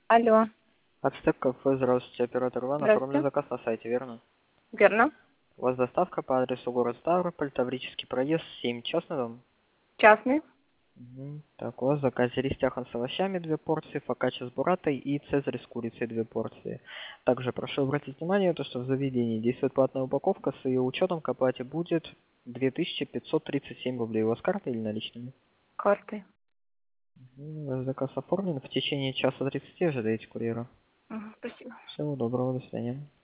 Алло, Ацтек кафе, здравствуйте, оператор Иван. Оформлен здравствуйте. заказ на сайте, верно? Верно. У вас доставка по адресу город Ставрополь, Таврический проезд, 7, частный дом? Частный. Так, у вас в заказе рестяхан с овощами 2 порции, фокачча с буратой и цезарь с курицей 2 порции. Также прошу обратить внимание, то, что в заведении действует платная упаковка, с ее учетом к оплате будет 2537 рублей. У вас карта или наличными? Картой. Ваш заказ оформлен. В течение часа 30 ожидаете курьера. Спасибо. Всего доброго, до свидания.